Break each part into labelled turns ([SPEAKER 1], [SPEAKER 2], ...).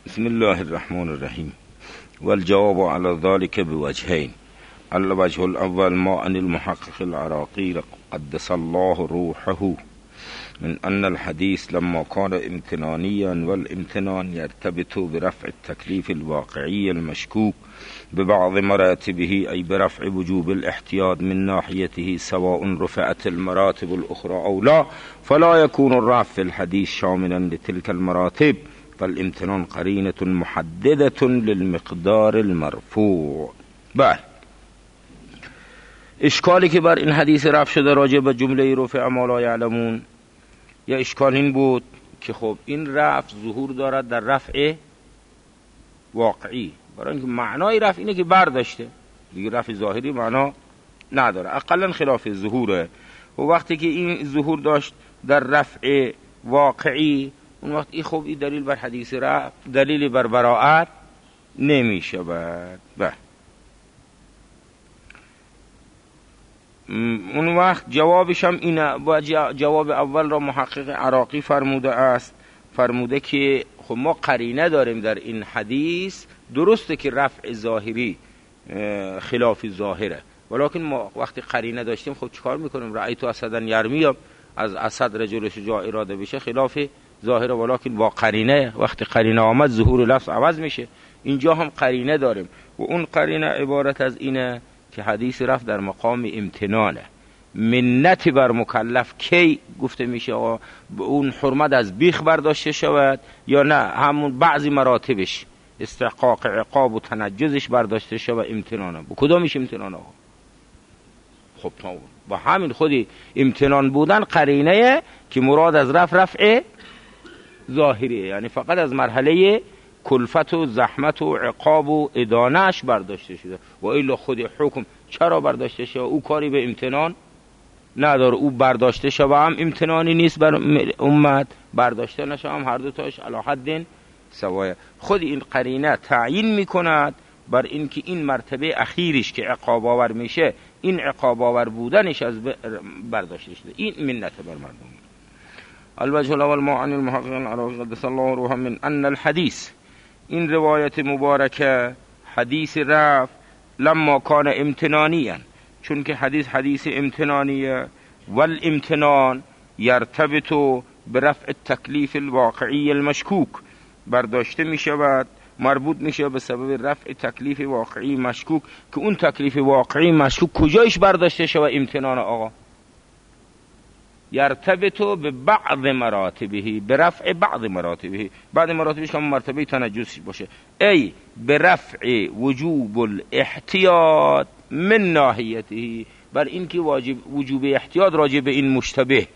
[SPEAKER 1] بسم الله الرحمن الرحیم والجواب على ذلك بوجهين. الوجه الأول ما عن المحقق العراقي قدس الله روحه من أن الحديث لما كان امتنانيا والامتنان يرتبط برفع التكليف الواقعي المشكوك ببعض مراتبه أي برفع وجوب الاحتياط من ناحيته سواء رفعت المراتب الأخرى أو لا، فلا يكون الرفع في الحديث شاملا لتلك المراتب، فالامتنان قرينة محددة للمقدار المرفوع. بله، اشکالی که بر این حدیث رفع شده راجع به جمله رفع ما لا یعلمون، یا اشکال این بود که خب این رفع ظهور دارد در رفع واقعی، برای اینکه معنای رفع اینه که برداشته دیگه، رفع ظاهری معنا نداره، اقلا خلاف ظهوره. و وقتی که این ظهور داشت در رفع واقعی، اون وقت این خب این دلیل بر حدیث رفع دلیل بر براءت نمیشه. بله، اون وقت جوابش هم اینه. و جواب اول را محقق عراقی فرموده است، فرموده که خب ما قرینه داریم در این حدیث، درسته که رفع ظاهری خلاف ظاهره، ولکن ما وقتی قرینه داشتیم خب چیکار میکنیم؟ رأیت اسدا یرمی، از اسد رجل شجاع اراده بشه خلاف ظاهره، ولکن با قرینه، وقتی قرینه آمد ظهور لفظ عوض میشه. اینجا هم قرینه داریم و اون قرینه عبارت از اینه که حدیث رفع در مقام امتنانه، منت بر مکلف کی گفته میشه آقا اون حرمت از بیخ برداشته شود یا نه همون بعضی مراتبش استحقاق عقاب و تنجزش برداشته شود امتنانه؟ با کدامش امتنانه؟ خب با همین خودی امتنان بودن قرینه که مراد از رفع ظاهریه، یعنی فقط از مرحله کلفت و زحمت و عقاب و ادانهش برداشته شده. و ایلا خود حکم چرا برداشته شده؟ او کاری به امتنان نداره، او برداشته شده هم امتنانی نیست بر امت، برداشته نشه هم، هر دوتاش علی حد سوایه. خود این قرینه تعیین میکند بر اینکه این مرتبه اخیرش که عقاب آور میشه، این عقاب آور بودنش از برداشته شده، این منت بر مردم. الوجه الاول ما عن المحقق العراقي قدس الله روحه من ان الحديث، این روایت مبارکه حدیث رفع لما کان امتنانیا، چون که حدیث امتنانیه، والامتنان یرتبط برفع التکلیف الواقعی المشکوک، برداشته می شود مربوط می شود به سبب رفع تکلیف واقعی مشکوک، که اون تکلیف واقعی مشکوک کجایش برداشته شود؟ امتنان آقا. یرتبط به بعض مراتبه، به رفع بعض مراتبه، بعض مراتبش که مرتبه تنجس باشه، ای به رفع وجوب الاحتیاط من ناحیته، بر این که وجوب احتیاط راجع به این مشتبه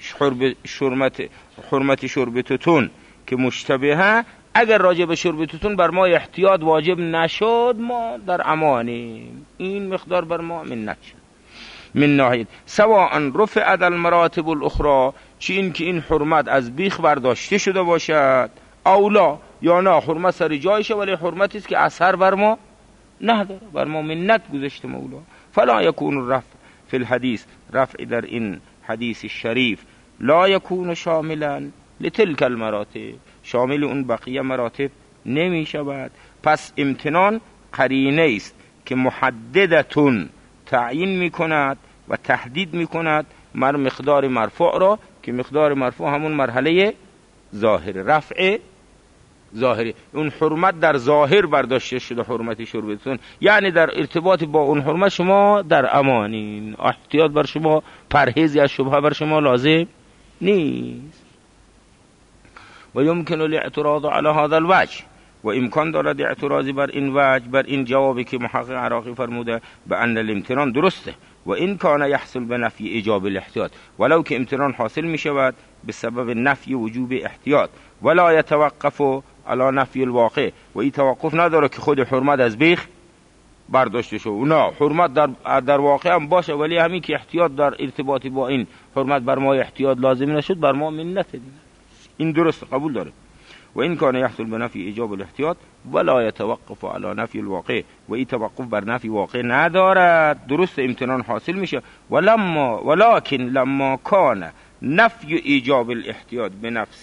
[SPEAKER 1] حرمت شربتتون که مشتبهه، اگر راجع به شربتتون بر ما احتیاط واجب نشد ما در امانیم، این مقدار بر ما منت شد. من ناحیت سواء رفعت المراتب الاخرى، چی این که این حرمت از بیخ برداشته شده باشد، اولا یا نه حرمت سر جایشه ولی حرمتی است که اثر بر ما نداره، بر ما منت گذاشته مولا. فلا یکون الرفع فی الحدیث، رفع در این حدیث شریف لا یکون شاملا لتلك المراتب، شامل اون بقیه مراتب نمی شود. پس امتنان قرینه است که محددتون تعیین می کند و تحدید می کند مقدار مرفوع را، که مقدار مرفوع همون مرحله ظاهر، رفع ظاهری، اون حرمت در ظاهر برداشته شده، حرمت شربتون، یعنی در ارتباط با اون حرمت شما در امانین، احتیاط بر شما، پرهیزی از شبهه بر شما لازم نیست. و یمکن الاعتراض علی هذا الوجه، و امکان دارد اعتراضی بر این وجه، بر این جوابی که محقق عراقی فرموده به ان الامتنان درسته، و این کان یحصل به نفی ایجاب الاحتیاط، ولو که امتنان حاصل می شود به سبب نفی وجوب احتیاط، ولا یتوقف علی نفی الواقع، و این توقف نداره که خود حرمت از بیخ برداشته شد، نه حرمت در واقع هم باشه، ولی همین که احتیاط در ارتباطی با این حرمت بر ما احتیاط لازم نشد، بر ما منت دیگه. این درست قبول داره. و این کان یحصل به نفی ایجاب الاحتیاط ولا یتوقف علی نفی الواقع، و این توقف بر نفی واقع ندارد، درست امتنان حاصل میشه. ولکن لما کان نفی ایجاب الاحتیاط به نفسه،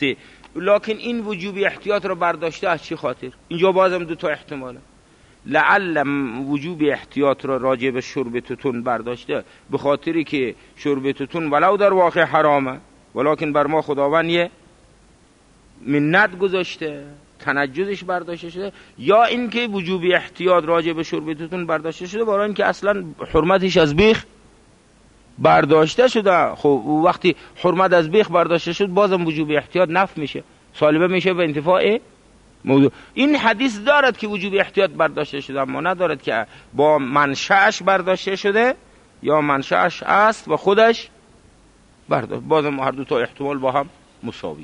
[SPEAKER 1] لکن این وجوب احتیاط رو برداشته از چی خاطر؟ اینجا بازم دو تا احتماله. لعل وجوب احتیاط رو راجع به شرب توتون برداشته به خاطری که شرب توتون ولو در واقع حرامه ولکن بر ما خداوند یه منت گذاشته، تنجزش برداشته شده، یا اینکه وجوب احتیاط راجع به شرب توتون برداشته شده برای اینکه اصلا حرمتش از بیخ برداشته شده. خب وقتی حرمت از بیخ برداشته شد بازم وجوب احتیاط نفی میشه، سالبه میشه به انتفاع موضوع. این حدیث دارد که وجوب احتیاط برداشته شده، اما ندارد که با منشأش برداشته شده یا منشأش است و خودش برداشت. بازم هر دو تا احتمال با هم مساویه.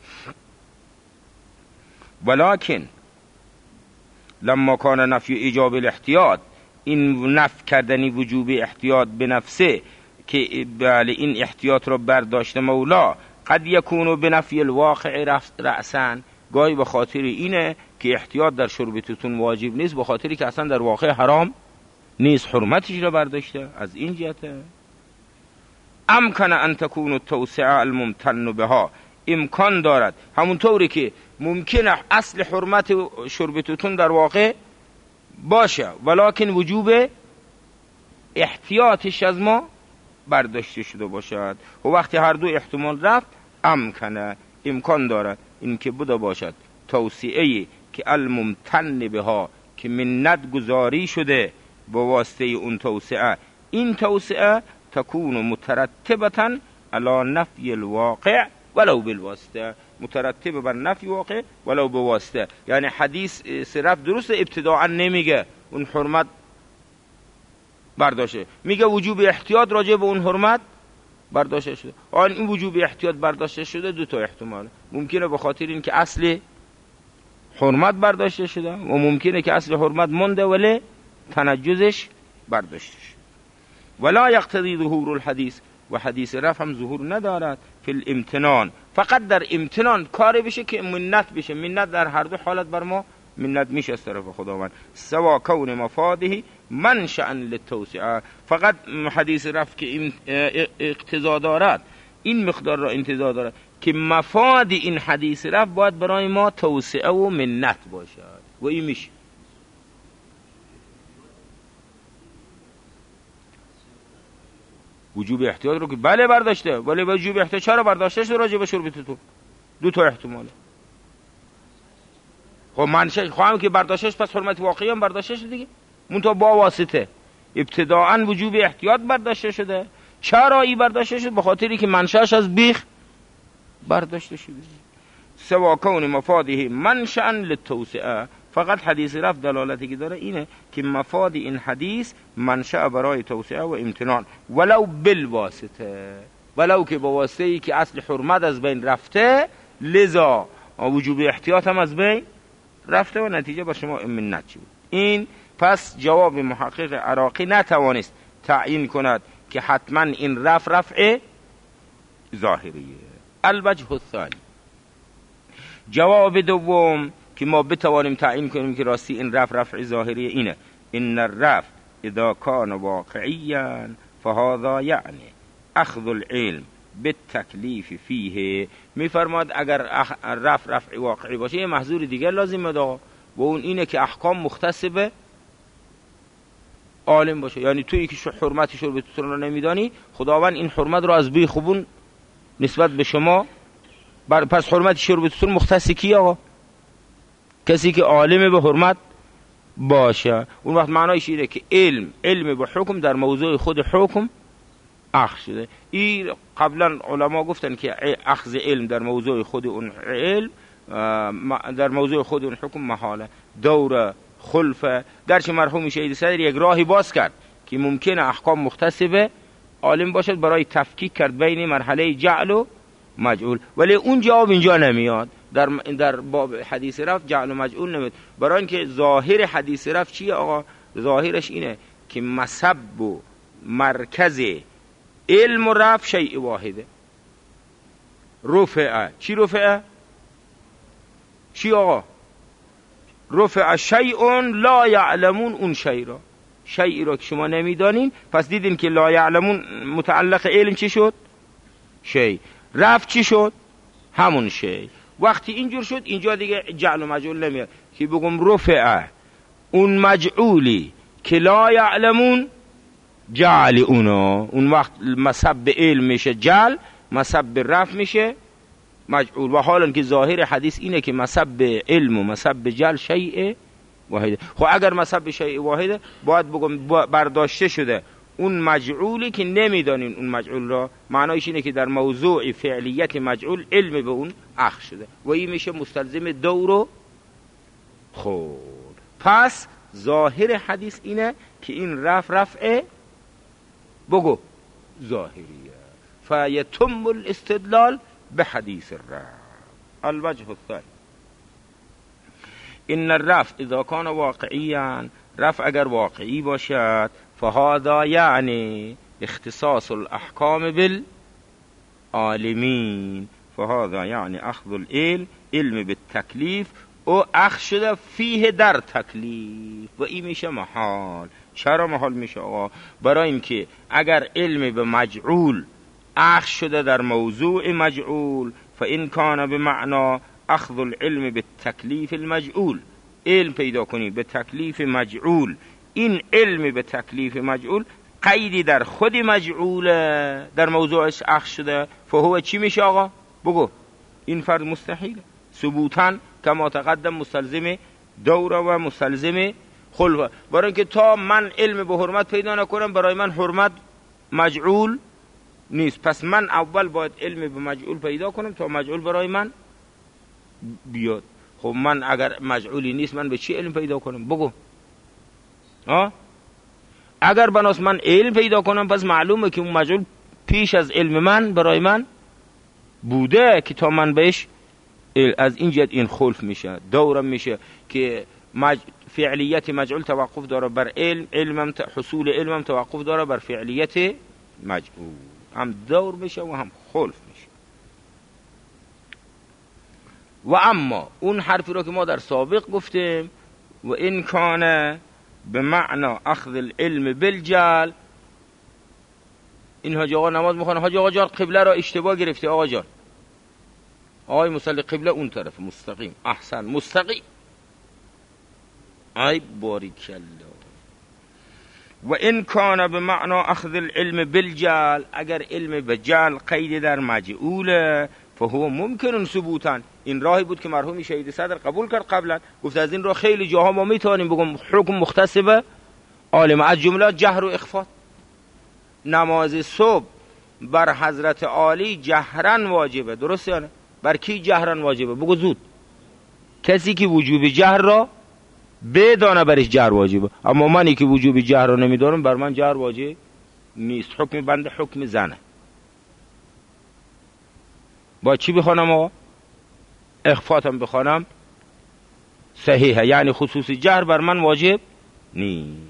[SPEAKER 1] ولکن لما کان نفی ایجاب الاحتیاط، این نفی کردنی وجوب احتیاط به نفسه که بله این احتیاط رو برداشت مولا، قد یکونو به نفی الواقع رأساً، گاهی به خاطر اینه که احتیاط در شرب توتون واجب نیست، به خاطری که اصلا در واقع حرام نیست، حرمتش رو برداشته. از این جهته امکن ان تکون التوسعه الممتن بها، امکان دارد همونطوری که ممکنه اصل حرمت شرب توتون در واقع باشه ولکن وجوب احتیاطش از ما برداشته شده باشد. و وقتی هر دو احتمال رفت امکنه، امکان دارد اینکه بوده باشد توسعه که الممتن بها، که منت گذاری شده با واسطه اون توسعه، این توسعه تکون مترتبتا علی نفی الواقع ولو بالواسطه، مترتب بر نفی واقع ولو به واسطه. یعنی حدیث صرف درست ابتداعا نمیگه اون حرمت برداشته، میگه وجوب احتیاط راجع به اون حرمت برداشته شده. آن این وجوب احتیاط برداشته شده دو تا احتمال، ممکنه به خاطر این که اصل حرمت برداشته شده و ممکنه که اصل حرمت مونده ولی تنجزش برداشته شده. ولا یقتضی ظهور الحدیث، و حدیث رفع هم ظهور ندارد فی الامتنان، فقط در امتنان کاری بشه که منت بشه. منت در هر دو حالت بر ما منت میشه از طرف خداوند، سوا کون مفاده منشأ للتوسعه. فقط حدیث رفع که این اقتضا دارد، این مقدار را انتظار دارد که مفاد این حدیث رفع باید برای ما توسعه و منت باشد و این میشه. وجوب احتیاط رو که بله برداشته، ولی وجوب احتیاط چرا برداشته شده راجع به شرب توتون؟ دو تا احتماله. خب منشه خواهم که برداشتش پس حرمت واقعی هم برداشته شده دیگه، منتها با واسطه. ابتداعا وجوب احتیاط برداشته شده. چرا این برداشته شده؟ به خاطری که منشأش از بیخ برداشته شده. سوا کون مفاده منشأ للتوسعه، فقط حدیث رفع دلالتی که داره اینه که مفاد این حدیث منشأ برای توسعه و امتنان، ولو بالواسطه، ولو که با واسطه ای که اصل حرمت از بین رفته، لذا وجوب احتیاط هم از بین رفته و نتیجه با شما منت شد. این پس جواب محقق عراقی نتوانست تعیین کند که حتما این رفع ظاهریه. الوجه الثانی، جواب دوم که ما بتوانیم تعیین کنیم که راستی این رفع ظاهریه اینه: ان الرفع اذا کان واقعیا فهذا یعنی اخذ العلم بالتکلیف فیه. میفرماد اگر رفع واقعی باشه یه محظور دیگر لازمه و اون اینه که احکام مختص به عالم باشه. یعنی تویی که حرمت شرب توتون رو نمیدانی، خداوند این حرمت رو از بی خوبون نسبت به شما پس حرمت شرب توتون مختص کی آقا؟ کسی که عالم به حرمت باشه. اون وقت معنایش اینه که علم به حکم در موضوع خود حکم اخذ شده. این قبلا علما گفتن که اخذ علم در موضوع خود اون علم در موضوع خود اون حکم محاله. دور خلفه گرچه مرحوم شهید صدر یک راهی باز کرد که ممکنه احکام مختص به عالم باشد برای تفکیک کرد بین مرحله جعل و مجعول، ولی اون جواب اینجا نمیاد. در باب حدیث رفع جعل و مجعول نمیاد، برای اینکه ظاهر حدیث رفع چیه آقا؟ ظاهرش اینه که مسب و مرکز علم و رفع شیء واحده. رفعه چی؟ رفعه چی آقا؟ رفع شیء لا یعلمون، اون شیء را، شیء را که شما نمیدانین. پس دیدین که لا یعلمون متعلق علم چی شد؟ شیء. رفع چی شد؟ همون شیء. وقتی اینجور شد اینجا دیگه جعل و مجعول نمیاد که بگم رفع اون مجعولی که لا یعلمون جعل اونا، اون وقت مسبب علم میشه جعل، مسبب رفع میشه مجعول. و حالا که ظاهر حدیث اینه که مسبب علم و مسبب جعل شیء واحده. خب اگر مسبب شیء واحده باید بگم برداشته شده اون مجعولی که نمیدانین اون مجعول را، معنایش اینه که در موضوع فعلیت مجعول علم به اون اخذ شده و این میشه مستلزم دور. خود پس ظاهر حدیث اینه که این رفع بگو ظاهریه. فیتم الاستدلال به حدیث الرفع. الوجه الثاني ان الرفع اذا كان واقعيا، رفع اگر واقعی باشد، فهذا یعنی اختصاص الاحکام بالعالمین، فهذا یعنی اخذ العلم، علم بالتکلیف او اخذ شده فیه در تکلیف و این میشه محال. چرا محال میشه آقا؟ برای اینکه اگر علم به مجعول اخذ شده در موضوع مجعول، فان کان بمعنى اخذ العلم بالتکلیف المجعول، علم پیدا کنی به تکلیف مجعول، این علم به تکلیف مجعول قیدی در خود مجعول در موضوعش اخذ شده، فهو چی میشه آقا؟ بگو. این فرض مستحیله ثبوتاً کما تقدم، مستلزم دوره و مستلزم خلوه. برای اینکه تا من علم به حرمت پیدا نکنم برای من حرمت مجعول نیست، پس من اول باید علم به مجعول پیدا کنم تا مجعول برای من بیاد. خب من اگر مجعولی نیست من به چی علم پیدا کنم؟ بگو. اگر بناس من علم پیدا کنم پس معلومه که اون مجعول پیش از علم من برای من بوده که تا من بهش از این جهت این خلف میشه، دورم میشه که فعلیت مجعول توقف داره بر علم، حصول علمم توقف داره بر فعلیت مجعول، هم دور میشه و هم خلف میشه. و اما اون حرفی رو که ما در سابق گفتیم و این کانه به معنی اخذ العلم بالجهل، این حاج آقا نماز میخونه، حاج آقا جان قبله را اشتباه گرفتی آقا جان، آقای مصلی قبله اون طرف مستقیم، احسن مستقیم، ای باریکالله. و این کان به معنی اخذ العلم بالجهل، اگر علم به جهل قید در مجعوله، فهو ممکن ثبوتا، این راهی بود که مرحوم شهید صدر قبول کرد قبلا، گفت از این راه خیلی جاها ما میتونیم بگم حکم مختص به عالم، از جمله جهر و اخفا. نماز صبح بر حضرت عالی جهرن واجبه، درسته یا نه؟ بر کی جهرن واجبه؟ بگو زود. کسی که وجوب جهر را بدانه برش جهر واجبه، اما منی که وجوب جهر را نمیدانم بر من جهر واجب نیست. حکم بنده حکم زنه. با چی بخوانم آقا؟ اخفاتم بخوانم صحیحه، یعنی خصوصی جهر بر من واجب نیست.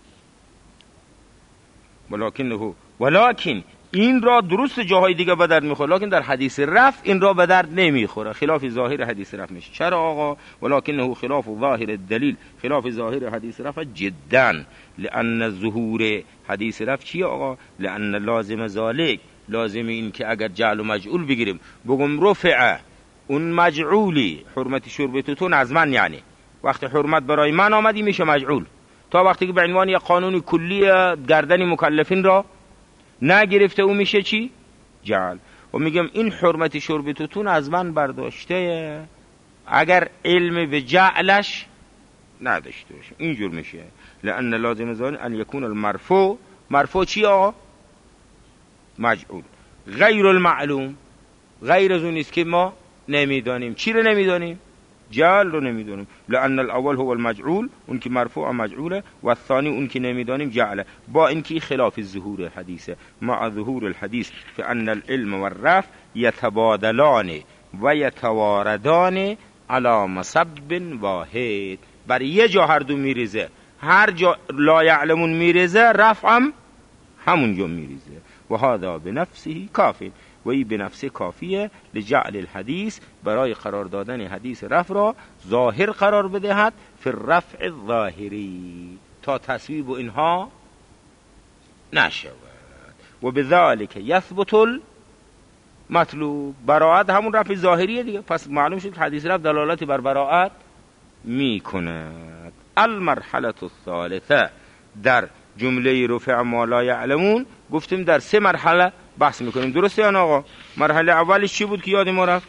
[SPEAKER 1] ولکن این را درست جاهای دیگه به درد میخوره، لکن در حدیث رفع این را به درد نمیخوره، خلاف ظاهر حدیث رفع میشه. چرا آقا؟ ولکنه خلاف ظاهر الدلیل، خلاف ظاهر حدیث رفع جدا، لان ظهور حدیث رفع چیه آقا؟ لان لازم ذالک، لازم این که اگر جعل و مجعول بگیریم بگم رفع اون مجعولی حرمت شربتتون از من، یعنی وقتی حرمت برای من آمدی میشه مجعول، تا وقتی که به عنوان یک قانون کلی گردن مکلفین را نگرفته او میشه چی؟ جعل. و میگم این حرمت شربتتون از من برداشته اگر علم به جعلش نداشته باشه، اینجور میشه. لان لازم ذالک ان یکون المرفوع، مرفوع چی آقا؟ مجعول، غیر المعلوم، غیر از اون نیست که ما نمیدانیم. چی رو نمیدانیم؟ جعل رو نمیدانیم. لان الاول هو المجعول، اون که مرفوع مجعوله، و الثانی اون که نمیدانیم جعله. با اینکه خلاف ظهور حدیثه، مع ظهور الحدیث فان العلم والرفع يتبادلان و يتواردان على مصب واحد، بر یه جا هر دو میریزه، هر جا لا یعلمون میریزه رفعم همون جا میریزه. و هذا بنفسه کافی، و این به نفسه کافیه لجعل الحدیث، برای قرار دادن حدیث رفع را ظاهر قرار بدهد فی الرفع الظاهری، تا تصویب اینها نشود. و بذالک یثبت مطلوب. براءت همون رفع ظاهریه دیگه، پس معلوم شد حدیث رفع دلالتی بر براءت میکند. المرحله الثالثه، در جمله رفع ما لا یعلمون گفتیم در 3 مرحله بحث میکنیم، درسته یا نه آقا؟ مرحله اولش چی بود که یاد ما رفت؟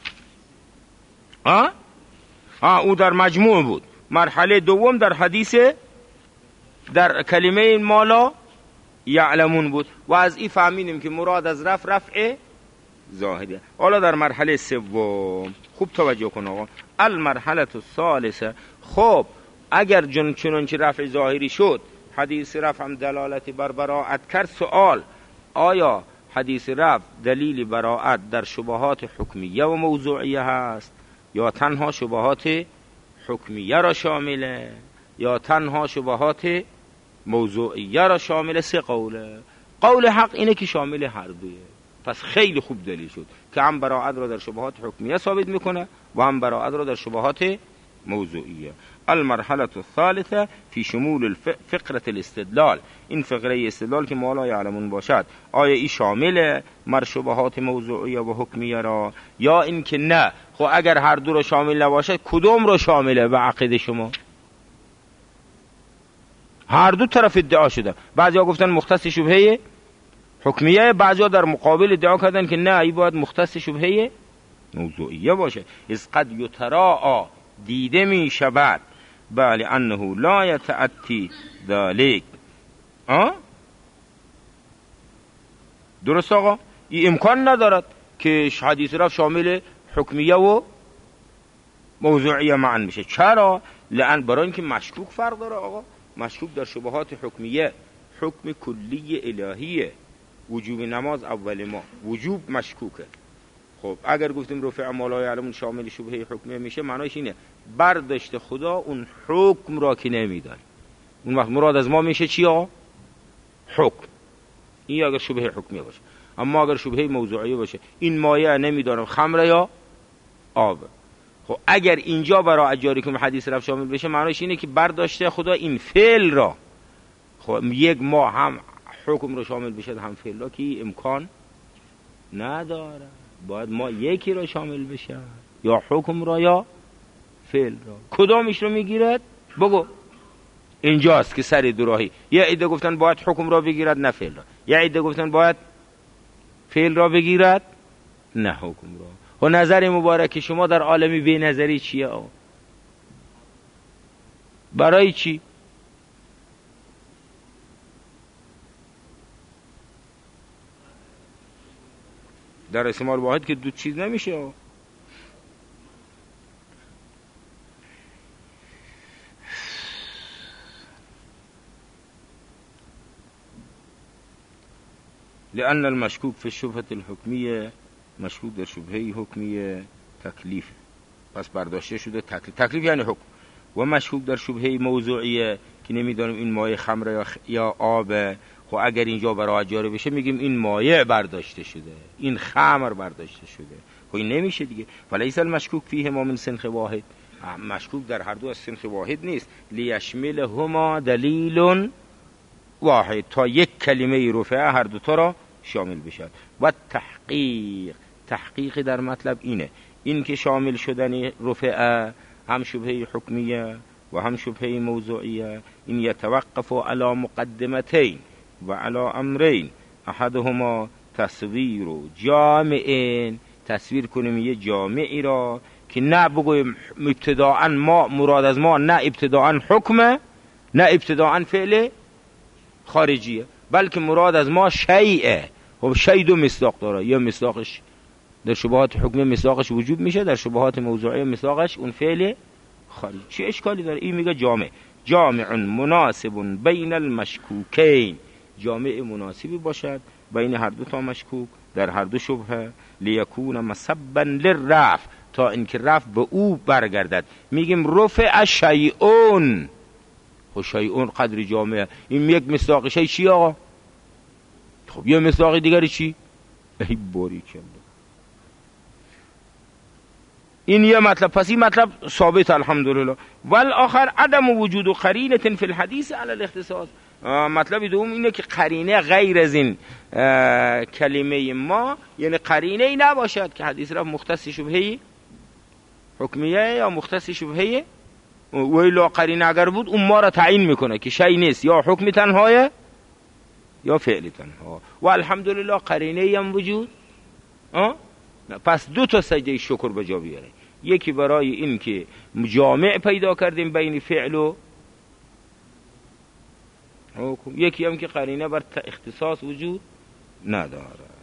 [SPEAKER 1] او در مجموع بود. مرحله دوم در حدیث، در کلمه ما لا یعلمون بود و از این فهمیدیم که مراد از رفع ظاهریه. حالا در مرحله سوم خوب توجه کن آقا، المرحله الثالثه. خب اگر چنانچه رفع ظاهری شد، حدیث رفع هم دلالتی بر براءت کرد، سوال آیا حدیث رفع دلیل براءت در شبهات حکمیه و موضوعیه هست یا تنها شبهات حکمیه را شامله یا تنها شبهات موضوعیه را شامل؟ 3 قوله. قول حق اینه که شامل هر دویه. پس خیلی خوب دلیل شد که هم براءت را در شبهات حکمیه ثابت میکنه و هم براءت را در شبهات موضوعیه. المرحله الثالثه فی شمول فقره الاستدلال، این فقره استدلال که ما لا یعلمون باشد، آیا این شامل شبهات موضوعیه و حکمیه را یا این که نه؟ خب اگر هر دو را شامل نباشد کدوم را شامله به عقیده شما؟ هر دو طرف ادعا شده. بعضیا گفتن مختص شبهه حکمیه، بعضیا در مقابل ادعا کردن که نه، این باید مختص شبهه موضوعیه باشه. از قد یتراء، دیده می شود، بله انه لا یتأتی ذلك. درست آقا؟ این امکان ندارد که حدیث رفع شامل حکمیه و موضوعیه معا میشه. چرا؟ لأن برای اینکه مشکوک فرق داره آقا. مشکوک در شبهات حکمیه حکم کلی الهیه، وجوب نماز اول ما وجوب مشکوکه. خب اگر گفتیم رفع ما لا یعلمون شامل شبهه حکمیه میشه، معناش اینه برداشت خدا اون حکم را که نمیدان، اون وقت مراد از ما میشه چی آقا؟ حکم. این اگر شبهه حکمیه باشه. اما اگر شبهه موضوعیه باشه، این مایه نمیدانم خمره یا آب، خب اگر اینجا برای جاری کنیم حدیث رفع شامل بشه، معناش اینه که برداشته خدا این فعل را، خب یک ما هم حکم رو شامل بشه هم فعل را، که امکان نداره. باید ما یکی را شامل بشه، یا حکم را یا فعل را. کدامش رو میگیرد؟ بگو. اینجاست که سر دوراهی. یه عده گفتن باید حکم را بگیرد نه فعل را، یه عده گفتن باید فعل را بگیرد نه حکم را. و نظر مبارک شما در عالمی بی نظری چیه آقا؟ برای چی؟ در اسم الواحد که دو چیز نمیشه آقا. لأن المشكوك في الشبهة الحكمية مشکوک در شبهه حکمیه تکلیف، پس برداشته شده تکلیف یعنی حکم. و مشکوک در شبهه موضوعیه که نمیدانیم این مایه خمره یا آبه، خب اگر اینجا برای جاری بشه میگیم این مایه برداشته شده، این خمر برداشته شده، خب این نمیشه دیگه. فلیس المشکوک فیه ما من سنخ واحد، مشکوک در هر دو از سنخ واحد نیست. لیشملهما دلیل واحد، تا یک کلمه رفعه هر دو تا را شامل بشد. و تحقیق در مطلب اینه، این که شامل شدن رفعه هم شبهه حکمیه و هم شبهه موضوعیه، این یتوقف علی مقدمتین و علی امرین، احدهما تصویر و جامعین، تصویر کنیم یه جامعی را که نه بگویم ابتداءً ما مراد از ما نه ابتداءً حکمه نه ابتداءً فعل خارجیه، بلکه مراد از ما شیئه. خب شیء دو مصداق داره، یا مصداقش در شبهات حکمی مصداقش وجود میشه، در شبهات موضوعی مصداقش اون فعل خارجی. چه اشکالی داره؟ این میگه جامع مناسب بین المشکوکین، جامع مناسبی باشد بین هر دو تا مشکوک در هر دو شبهه، لیکون مسبا للرفع، تا اینکه رفع به او برگردد. میگیم رفع شیئون، خب شیئون قدر جامعه، این یک مصداق شیء چی آقا؟ خب یه مصداق دیگری چی؟ ای باریکالله. این یه مطلب، پس این مطلب ثابت الحمدلله. والآخر عدم وجود قرینه فی الحدیث علی الاختصاص، مطلب دوم اینه که قرینه غیر از این کلمه ما، یعنی قرینه ای نباشد که حدیث رفع مختص شبهه حکمیه یا مختص شبهه ویلا. قرینه اگر بود اون ما را تعیین میکنه که شی نیست، یا حکم تنهایه یا فعل تنها، و الحمدلله قرینه ای هم وجود. پس دو تا سجده شکر به جا بیاره، یکی برای این که جامع پیدا کردیم بین فعل و حکم، یکی هم که قرینه بر اختصاص وجود نداره.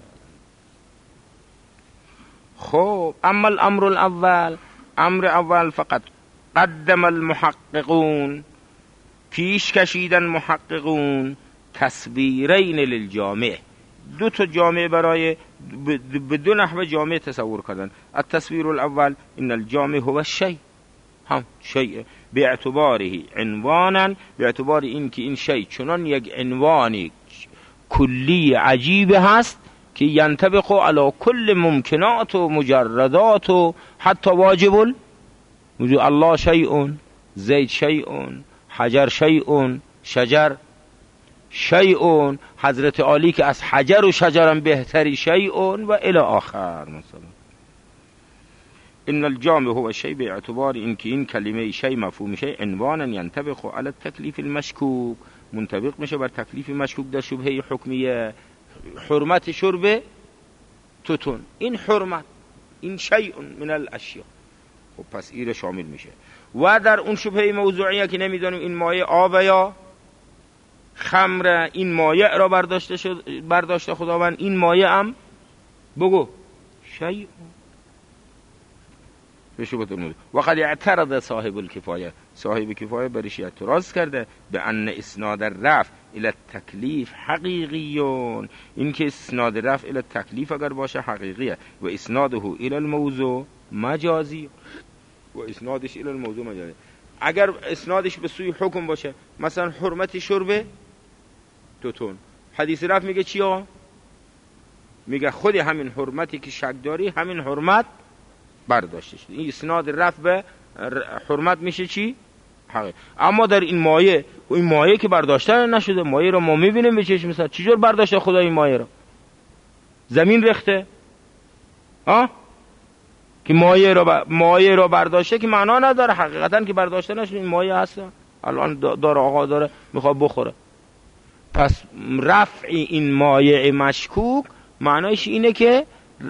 [SPEAKER 1] خب اما الامر الاول، امر اول فقط قدم المحققون، پیش کشیدن محققون تصویرین للجامع، دو تا جامع برای بدون نحو جامع تصور کردن. التصویر الاول ان الجامع هو الشیء، هم شیء باعتباره عنوانا، باعتبار این که این شیء چنان یک عنوانی کلی عجیب هست که ینطبق علی کل ممکنات و مجردات و حتی واجب الوجود. الله شیء، زید شیء، حجر شیء، شجر شیء، حضرت علی که از حجر و شجرم بهتری شیء و الی آخر. مثلا ان الجامع هو الشیء باعتبار این که این کلمه شیء مفهوم شیء عنوانا ینطبق علی التکلیف المشکوک، منطبق میشه بر تکلیف مشکوک در شبهه حکمیه. حرمت شرب توتون، این حرمت، این شیء من الاشیاء، خب پس این شامل میشه. و در اون شبهه موضوعیه که نمیدونیم این مایه آب یا خمر، این مایه را برداشته خداوند، این مایه هم بگو شیء و قد اعترض صاحب الکفایه، صاحب کفایه برش اعتراض کرده به ان اسناد الرفع الى التکلیف حقیقیون، این که اسناد رفع الى التکلیف اگر باشه حقیقیه، و اسناده الى الموضوع مجازی، و اسنادش الى الموضوع مجازی. اگر اسنادش به سوی حکم باشه، مثلا حرمت شرب توتون، حدیث رفع میگه چی آقا؟ میگه خود همین حرمتی که شک داری همین حرمت برداشته شده. این اسناد رفع به حرمت میشه چی؟ حقیقی. اما در این مایه، این مایه که برداشته نشده، مایه رو ما میبینیم به چشم، مثلا چجور برداشته خدا این مایه رو؟ زمین ریخته که مایه رو برداشته که معنا نداره، حقیقتا که برداشته نشده این مایه هست، الان داره آقا داره میخواد بخوره. پس رفع این مایع مشکوک معنایش اینه که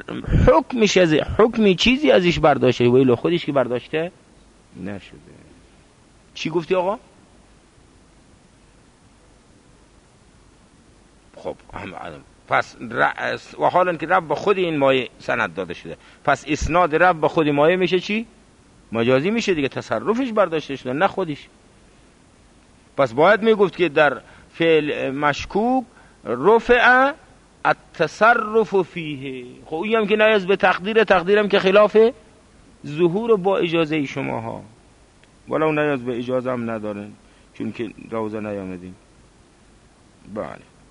[SPEAKER 1] حکمی چیزی ازش برداشته ولی خودش که برداشته نشده. چی گفتی آقا؟ خب پس و حالا که رب به خود این مایع سند داده شده، پس اسناد رب به خود مایع میشه چی؟ مجازی میشه دیگه، تصرفش برداشته شده نه خودش. پس باید میگفت که در فعل مشکوک رفع التصرف فیه. خب این هم که نیاز به تقدیرم که خلاف ظهور با اجازه شما ها، ولو نیاز به اجازه هم ندارن چون که روزه نیامدین. بله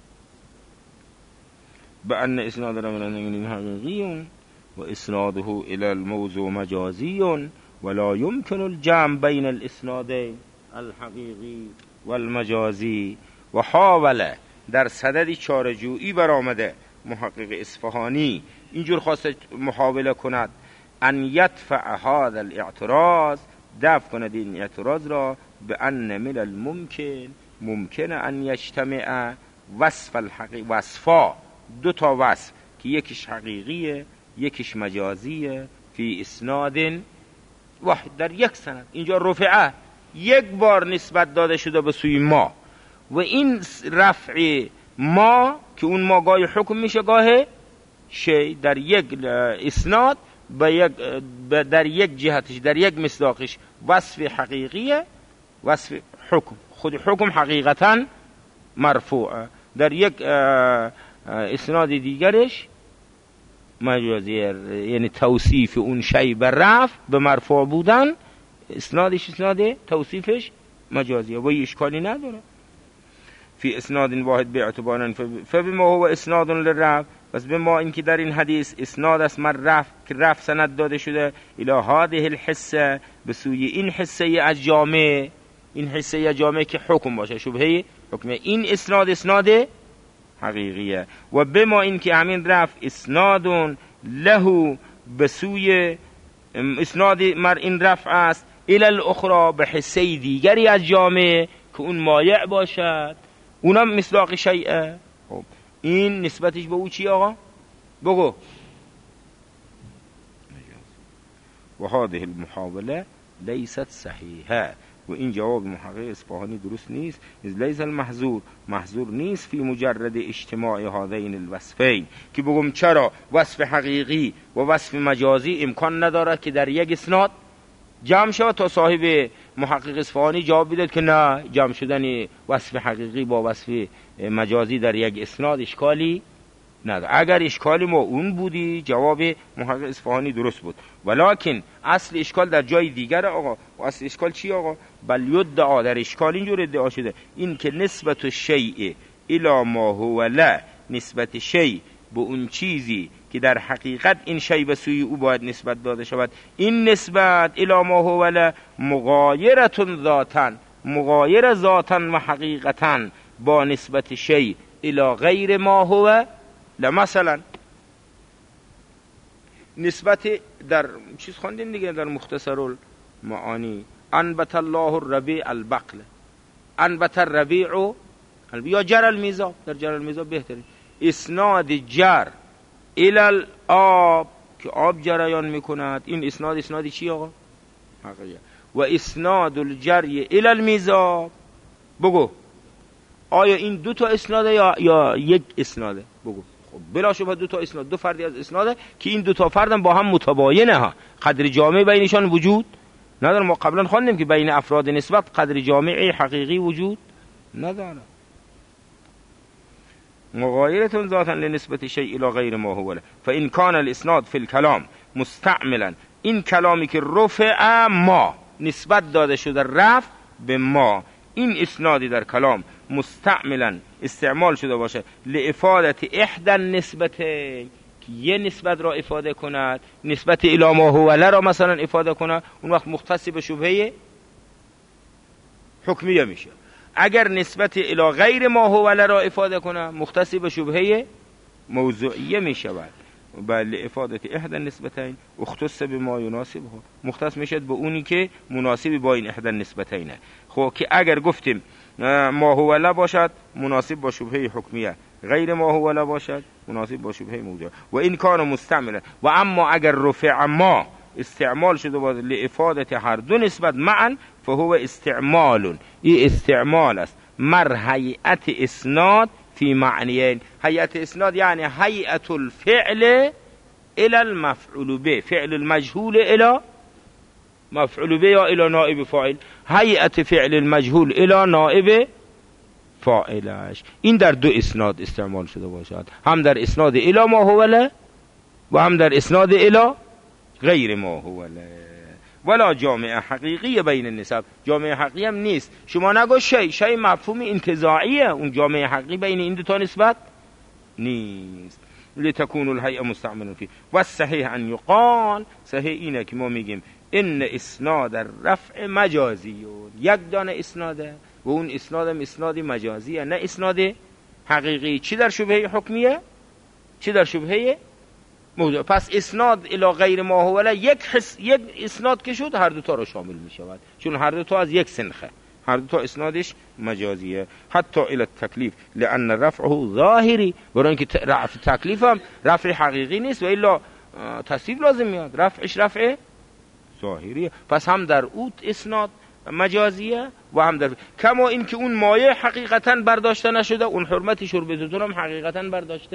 [SPEAKER 1] بأن اسناد رمضان حقیقی و اسناده الى الموضوع مجازی ولا يمكن الجمع بین الاسنادین الحقیقی والمجازی. و حاول در صدد چاره‌جویی برآمده محقق اصفهانی اینجور خواسته محاوله کند ان یدفع هذا الاعتراض، دفع کند این اعتراض را، به ان من الممکن، ممکن ان یجتمع وصف الحقیقی، وصفا دو تا وصف که یکیش حقیقیه یکیش مجازیه، فی اسناد واحد، در یک سند. اینجا رفعه یک بار نسبت داده شده به سوی ما، و این رفع ما که اون ما گاه حکم میشه گاه شی، در یک اسناد در یک جهتش، در یک مصداقش وصف حقیقیه، وصف حکم، خود حکم حقیقتا مرفوعه، در یک اسناد دیگرش مجازیه، یعنی توصیف اون شی به رفع به مرفوع بودن، اسنادش اسناد توصیفش مجازیه و اشکالی نداره. فی اسناد واحد باعتبارا فبما هو اسناد للرفع، پس به ما این که در این حدیث اسناد است مر رفع که رفع سند داده شده الی هذه الحصه، به سوی این حصه از جامع، این حصه جامع که حکم باشه، شبهه حکمیه. این اسناد حقیقیه. و به ما این که همین رفع اسناد له به سوی اسناد مر این رفع است الی الاخرى به حصه دیگری از جامعه که اون مایع باشد، اونم مصداق شیعه. خب این نسبتش به او چی آقا؟ بگو. و هذه المحاوله لیست صحیحه، و این جواب محقق اصفهانی درست نیست. لیس المحظور، محظور نیست فی مجرد اجتماع هذین الوصفین، که بگم چرا وصف حقیقی و وصف مجازی امکان نداره که در یک اسناد جمع شود. تا صاحب محقق اصفهانی جواب بداد که نه، جمع شدن وصف حقیقی با وصف مجازی در یک اسناد اشکالی نداره. اگر اشکالی ما اون بودی جواب محقق اصفهانی درست بود، ولکن اصل اشکال در جای دیگر آقا. و اصل اشکال چی آقا؟ بل یدعا، در اشکال اینجور ادعا شده این که نسبت شیء الی ما هو لا، نسبت شیء به اون چیزی که در حقیقت این شیء به سوی او باید نسبت داده شود، این نسبت الی ما هو لا مغایرة ذاتا، مغایر ذاتا و حقیقتا با نسبت شیء الی غیر ما هو لا. مثلا نسبت در چیز خواندیم دیگه در مختصر المعانی، انبت الله الربیع البقل، انبت الربیع یا جر المیزاب، در جر المیزاب بهتره. اسناد جر الی الآب که آب جریان میکند، این اسنادی چی آقا؟ حقیقه. و اسناد الجری الی المیزاب، بگو آیا این دو تا اسناده یا یک اسناده؟ بگو. خب بلا شبه دو تا اسناد، دو فردی از اسناده که این دو تا فردم با هم متباینه ها، قدر جامع بینشان وجود نداره. ما قبلا خواندیم که بین افراد نسبت قدر جامعی حقیقی وجود نداره. مغایرة ذاتا لنسبت شیء الى غیر ما هو له، فان کان الاسناد فی الکلام مستعملا، این کلامی که رفع ما نسبت داده شده رفع به ما، این اسنادی در کلام مستعملا استعمال شده باشه لافادت احدى النسبتین، که یه نسبت را افاده کند، نسبت الی ما هو له را مثلا افاده کند، اون وقت مختص به شبهه حکمیه میشه. اگر نسبت الی غیر ما هو له را افاده کنه مختص به شبهه موضوعیه میشود. بل افادت احدى النسبتین اختص بما يناسبه، مختص میشد به اونی که مناسب با این احدى النسبتینه. خب که اگر گفتیم ما هو له باشد مناسب با شبهه حکمیه، غیر ما هو له باشد مناسب با شبهه موضوع. و این کان مستعملا، و اما اگر رفع ما استعمال شده بود لافادت هر دو نسبت معا، فهو استعمال، این استعمال است مر هیئت اسناد فی معنیین. هیئت اسناد یعنی هیئت الفعل الى المفعول به، فعل المجهول الى مفعول به یا الى نائب فاعل، هیئت فعل المجهول الى نائب فاعلش. این در دو اسناد استعمال شده باشد، هم در اسناد الی ما هو له و هم در اسناد الی غیر ما هو له. ولا جامعه حقیقی بین النسب، جامعه حقیقی هم نیست. شما نگو شی مفهوم انتزاعیه، اون جامعه حقیقی بین این دو تا نسبت نیست. لتكون الهیئه مستعملا فی. و الصحیح ان یقال، صحیح اینه که ما میگیم ان اسناد الرفع مجازی، یک دانه اسناده و اون اسنادم اسنادی مجازیه نه اسناد حقیقی. چی در شبهه حکمیه، چی در شبهه موضوع. پس اسناد الی غیر ما هو له یک اسناد که شد هر دو تا رو شامل می شود، چون هر دو تا از یک سنخه، هر دو تا اسنادش مجازیه. حتی الی التکلیف لان رفعه ظاهری، برای اینکه رفع تکلیف هم رفع حقیقی نیست و الا تصریف لازم میاد، رفعش رفع ظاهریه. پس هم در اوت اسناد مجازیه و هم در کما این که اون مایه حقیقتا برداشته نشده، اون حرمت شربتون هم حقیقتا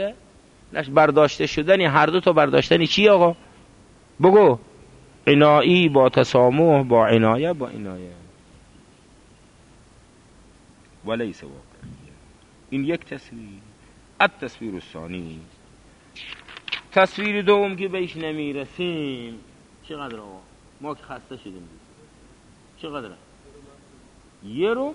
[SPEAKER 1] برداشته شدنی، هر دو تا برداشتنی چی آقا؟ بگو. عنایی با تسامح، با عنایه با عنایه. ولیس واقعیه. این یک تصویر. التصویر الثانی، تصویر دوم که بهش نمیرسیم. چقدر آقا؟ ما که خسته شدیم. چقدره؟ یه رو؟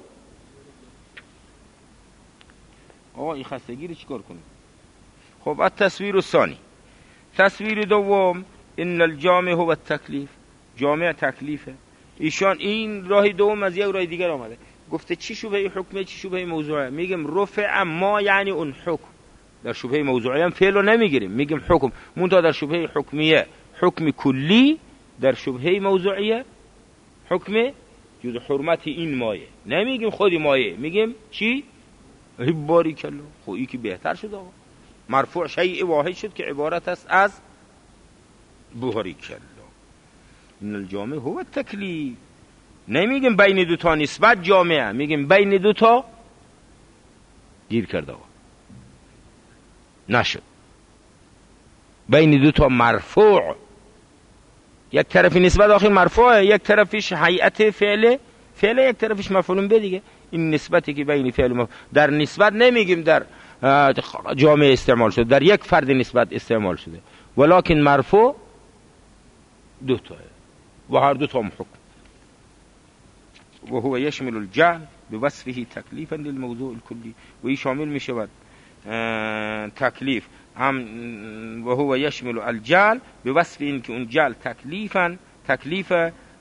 [SPEAKER 1] آقا این خستگی رو چیکار کنیم؟ خب التصویر الثانی، تصویر دوم ان الجامع هو التکلیف، جامع تکلیفه. ایشان این راه دوم از یک راه دیگر آمده، گفته چی شبهه حکمه چی شبهه موضوعه؟ میگم رفع ما یعنی اون حکم. در شبهه موضوعی هم فعل رو نمیگیریم، میگیم حکم. منتها در شبهه حکمیه حکم کلی، در شبهه موضوعیه حکم جز حرمت این مایه. نمیگیم خودی مایه، میگیم چی؟ باریک الله، خب این که بهتر شد آقا، مرفوع شیء واحد شد که عبارت است از باریک الله. این الجامع هو التکلیف. نمیگیم بین دوتا نسبت جامعه، میگیم بین دوتا گیر کرده آقا، نشد. بین دوتا مرفوع، یک طرفی نسبت آخر مرفوعه، یک طرفش هیئت فعله، یک طرفش مفعول به دیگه. این نسبتی که بین فعل در نسبت نمیگیم در جامعه استعمال شده، در یک فرد نسبت استعمال شده، ولکن مرفوع دوتاه و هر دوتا هم حکم. و هو یشمل الجعل بوصفه تکلیفا للموضوع الکلی. و این شامل می شود تکلیف هم، و هو یشمل الجعل بوصف این که اون جعل تکلیف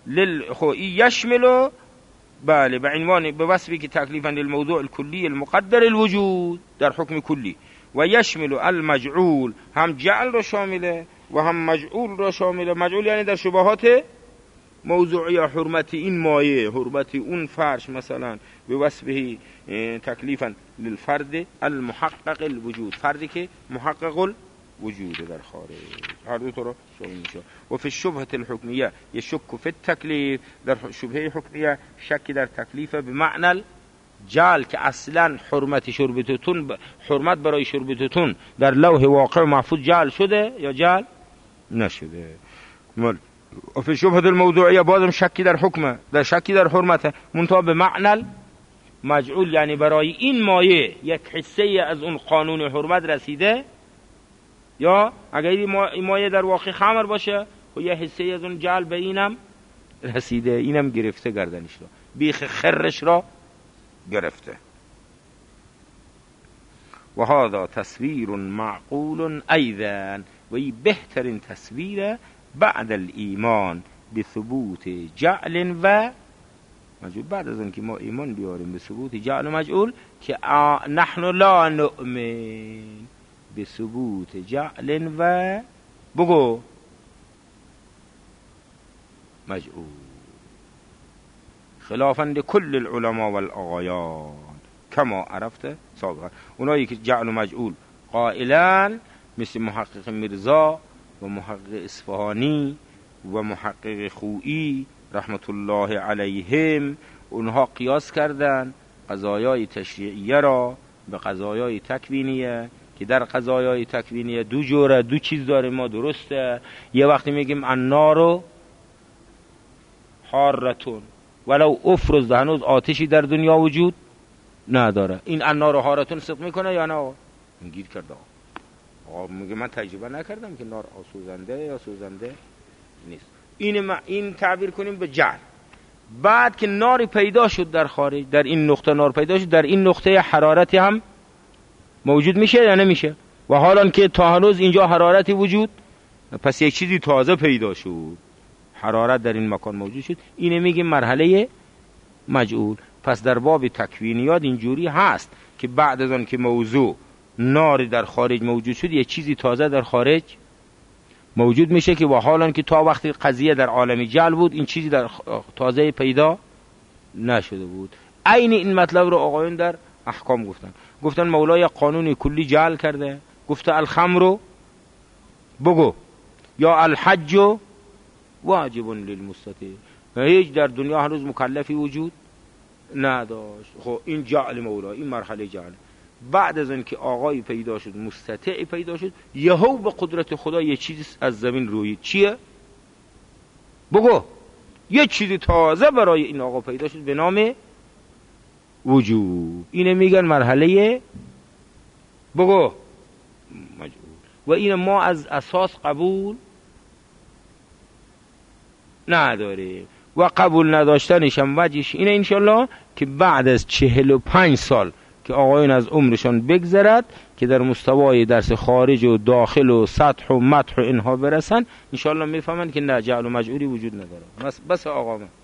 [SPEAKER 1] یشمل، بله، به عنوان به وصفی که تکلیفا للموضوع الکلی المقدر الوجود در حکم کلی. و یشمل المجعول، هم جعل را شامله و هم مجعول را شامله. مجعول یعنی در شبهات موضوعی، حرمت این مایه، حرمت اون فرش مثلا، به وصفه تکلیفا للفرد المحقق الوجود، فردی که محقق الوجود در خارج. هر دو تا را شامل میشه. و فی الشبهه الحکمیه یشک فی التکلیف، در شبهه حکمیه شک در تکلیف به معنی جعل، که اصلا حرمت برای شربتتون در لوح واقع محفوظ جعل شده یا جعل نشده. و فی شبهه الموضوعیه بازم شکی در حکمه، در شکی در حرمته، منتها به معنی مجعول، یعنی برای این مایه یک حصه از اون قانون حرمت رسیده، یا اگر این مایه در واقع خمر باشه و یه حصه از اون جعل به اینم رسیده، اینم گرفته گردنش را، بیخ خرش را گرفته. و هذا تصویر معقول ایضا، و این بهترین تصویر بعد الایمان به ثبوت جعل و مجعول. بعد از اون که ما ایمان بیاریم به ثبوت جعل و مجعول، که نحن لا نؤمن به ثبوت جعل و بگو مجعول، خلافا لكل العلماء والآغایان کما عرفت سابقا. اونایی که جعل و مجعول قائلان مثل محقق مرزا و محقق اصفهانی و محقق خویی رحمت الله علیهم، اونها قیاس کردن قضایای تشریعیه را به قضایای تکوینیه، که در قضایای تکوینیه دو جوره، دو چیز داره ما، درسته. یه وقتی میگیم النار حارتون ولو افرز، هنوز آتشی در دنیا وجود نداره، این النار حارتون صدق میکنه یا نه؟ گیر کرده آقا میگه من تجربه نکردم که نار آسوزنده یا سوزنده نیست. این تعبیر کنیم به جعل. بعد که نار پیدا شد در خارج، در این نقطه نار پیدا شد، در این نقطه حرارتی هم موجود میشه یا نمیشه؟ و حالا که تا هنوز اینجا حرارتی وجود، پس یک چیزی تازه پیدا شد، حرارت در این مکان موجود شد، اینه میگیم مرحله مجعول. پس در باب تکوینیات اینجوری هست که بعد از آن که موضوع نار در خارج موجود شد، یک چیزی تازه در خارج موجود میشه، که و حالا که تا وقتی قضیه در عالم جعل بود این چیزی در تازه پیدا نشده بود. عین این مطلب رو آقایون در احکام گفتن مولای قانون کلی جعل کرده، گفته الخمر بگو یا الحج واجب للمستطیع، هیچ در دنیا هنوز مکلفی وجود نداشت. خب این جعل مولا، این مرحله جعل. بعد از این که آقای پیدا شد، مستطیع پیدا شد، یهو به قدرت خدا یه چیزی از زمین روی چیه؟ بگو یه چیزی تازه برای این آقا پیدا شد به نام وجود. اینه میگن مرحله بگو مجعول. و این ما از اساس قبول نداریم و قبول نداشتنش هم وجهش اینه انشالله که بعد از 45 سال که آقایون از عمرشان بگذرد که در مستوای درس خارج و داخل و سطح و مدح و اینها برسن، انشالله میفهمن که نه جعل و مجعولی وجود نداره. بس آقا من